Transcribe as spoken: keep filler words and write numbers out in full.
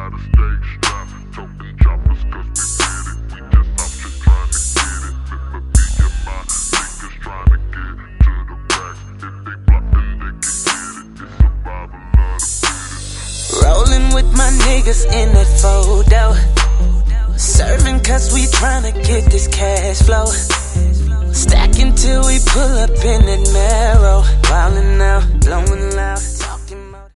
gotta stay strapped, toting choppers cause we did it. We just out here trying to get it. Remember me and my niggas trying to get to the racks. If they plotting, they can get it. It's survival of the fittest. Rolling with my niggas in that photo, serving cause we tryna get this cash flow. Stacking till we pull up in that marrow. Wildin' out, blowing loud.